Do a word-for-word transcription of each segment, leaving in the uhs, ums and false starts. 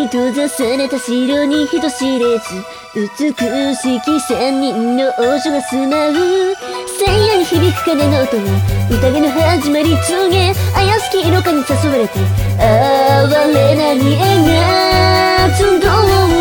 閉ざされた城に人知れず美しき千人の王女が住まう。聖夜に響く鐘の音が宴の始まり告げ、怪しき色化に誘われて哀れなに絵が集う。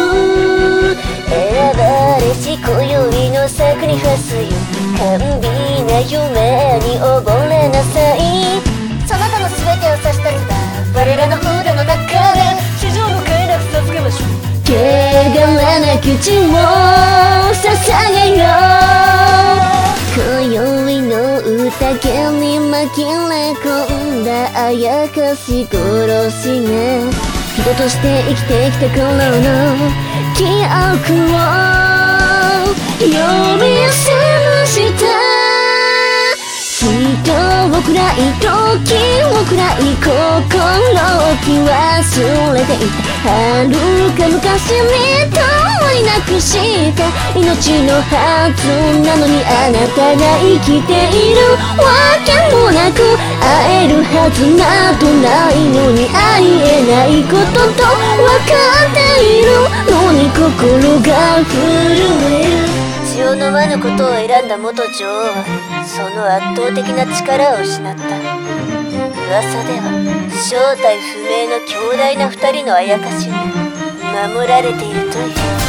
選ばれし今宵のサクリファスよ、甘美な夢に溺れなさい。そなたの全てを差し出せば我らの腕の中で地上の快楽授けましょう。汚らな口を捧げよう。今宵の宴に紛れ込んだあやかし殺しが人として生きてきた頃の記憶を呼び覚ました。人をくらい時をくらい心を気忘れていた。遥か昔に共になくした命のはずなのに、あなたが生きているわけもなく、会えるはずなどないのに、ありえないことと分かっているのに心が震える。血を飲まぬことを選んだ元女王はその圧倒的な力を失った。噂では正体不明の強大な二人のあやかしに守られているという。